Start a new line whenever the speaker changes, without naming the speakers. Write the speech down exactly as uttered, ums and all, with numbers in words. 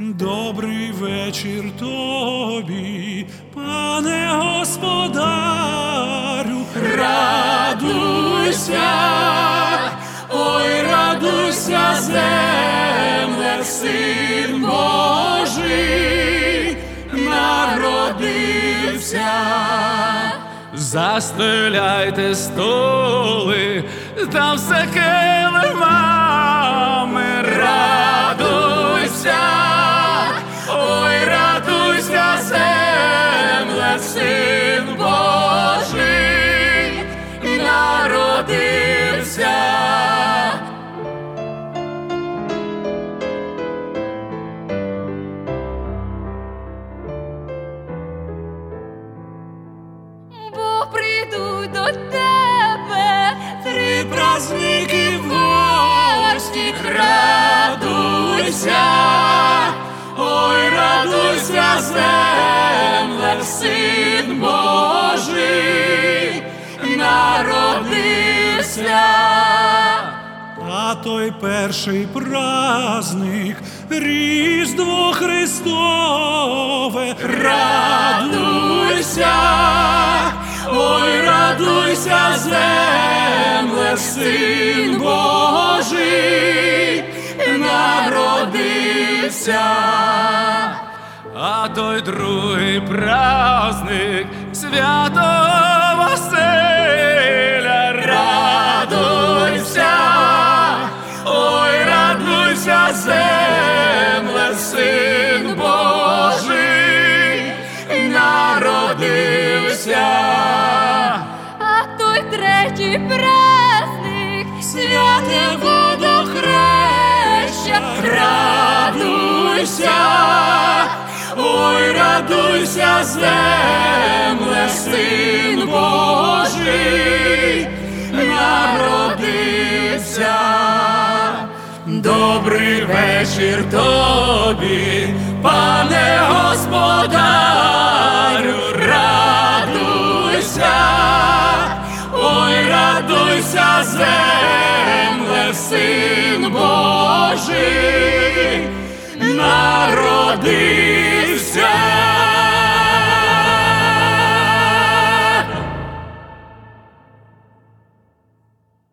Добрий вечір тобі, пане господарю.
Радуйся, ой, радуйся, земле, Син Божий народився.
Застеляйте столи, там все килимами.
Радуйся, ой, радуйся, земле, Син Божий народився.
Бо прийдуть до тебе три праздники в гості.
Радуйся, ой, радуйся, земле, Син Божий народився.
А той перший праздник — Різдво Христове.
Радуйся, ой, радуйся, земле, Син Божий народився.
А той другий праздник Святого Василя.
Радуйся, ой, радуйся, земле, Син Божий народився.
А той третій праздник святе водохреща.
Радуйся, ой, радуйся, земле, Син Божий народився. Добрий вечір тобі, пане господарю. Радуйся, ой, радуйся, земле, Син Божий народився.